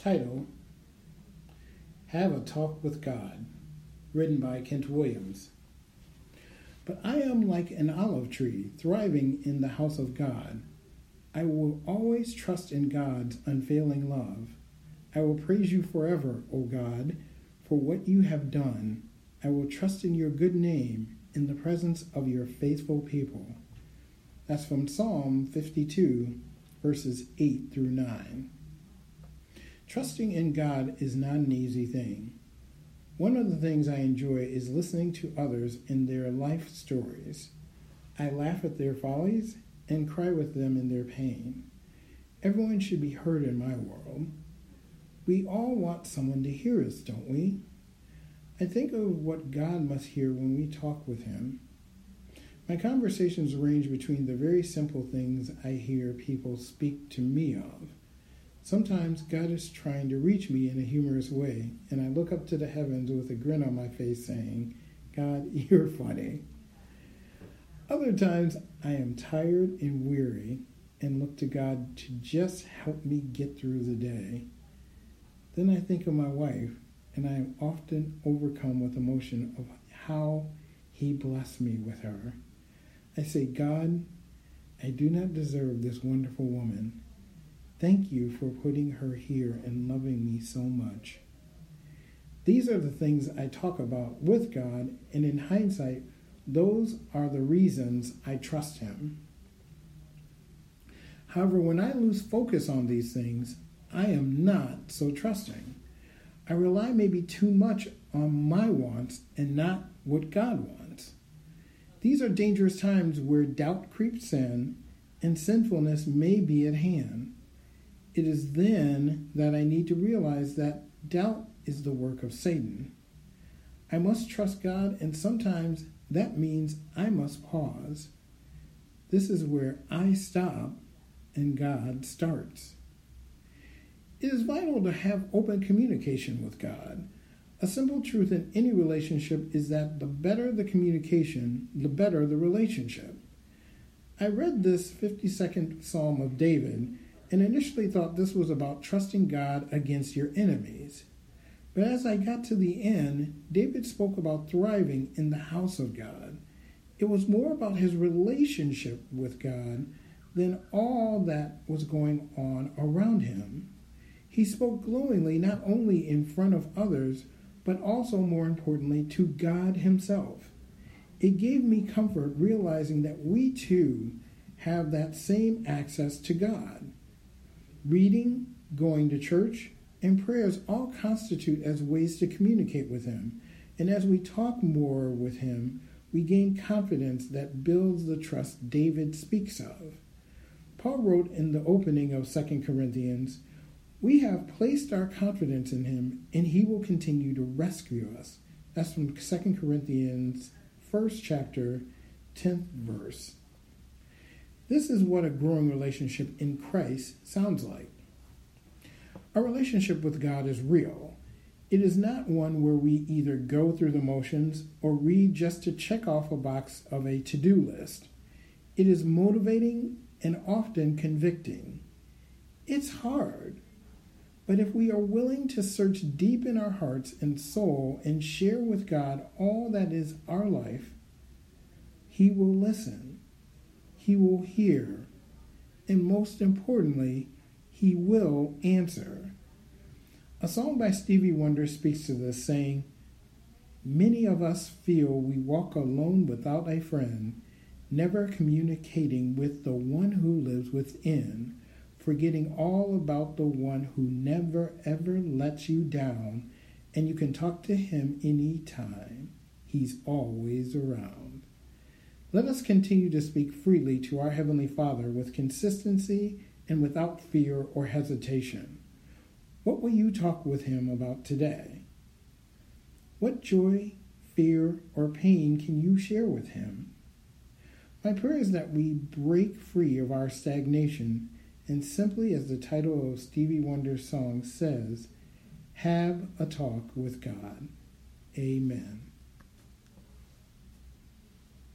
Title: Have a Talk with God, written by Kent Williams. But I am like an olive tree thriving in the house of God. I will always trust in God's unfailing love. I will praise you forever, O God, for what you have done. I will trust in your good name in the presence of your faithful people. That's from Psalm 52, verses 8 through 9. Trusting in God is not an easy thing. One of the things I enjoy is listening to others in their life stories. I laugh at their follies and cry with them in their pain. Everyone should be heard in my world. We all want someone to hear us, don't we? I think of what God must hear when we talk with him. My conversations range between the very simple things I hear people speak to me of. Sometimes God is trying to reach me in a humorous way, and I look up to the heavens with a grin on my face saying, God, you're funny. Other times I am tired and weary and look to God to just help me get through the day. Then I think of my wife, and I am often overcome with emotion of how he blessed me with her. I say, God, I do not deserve this wonderful woman. Thank you for putting her here and loving me so much. These are the things I talk about with God, and in hindsight, those are the reasons I trust him. However, when I lose focus on these things, I am not so trusting. I rely maybe too much on my wants and not what God wants. These are dangerous times where doubt creeps in and sinfulness may be at hand. It is then that I need to realize that doubt is the work of Satan. I must trust God, and sometimes that means I must pause. This is where I stop and God starts. It is vital to have open communication with God. A simple truth in any relationship is that the better the communication, the better the relationship. I read this 52nd Psalm of David and initially thought this was about trusting God against your enemies. But as I got to the end, David spoke about thriving in the house of God. It was more about his relationship with God than all that was going on around him. He spoke glowingly not only in front of others, but also, more importantly, to God himself. It gave me comfort realizing that we too have that same access to God. Reading, going to church, and prayers all constitute as ways to communicate with him. And as we talk more with him, we gain confidence that builds the trust David speaks of. Paul wrote in the opening of 2 Corinthians, we have placed our confidence in him, and he will continue to rescue us. That's from 2 Corinthians, 1st chapter, 10th verse. This is what a growing relationship in Christ sounds like. Our relationship with God is real. It is not one where we either go through the motions or read just to check off a box of a to-do list. It is motivating and often convicting. It's hard. But if we are willing to search deep in our hearts and soul and share with God all that is our life, he will listen, he will hear, and most importantly, he will answer. A song by Stevie Wonder speaks to this, saying, many of us feel we walk alone without a friend, never communicating with the one who lives within, forgetting all about the one who never ever lets you down, and you can talk to him anytime. He's always around. Let us continue to speak freely to our Heavenly Father with consistency and without fear or hesitation. What will you talk with him about today? What joy, fear, or pain can you share with him? My prayer is that we break free of our stagnation and simply, as the title of Stevie Wonder's song says, have a talk with God. Amen.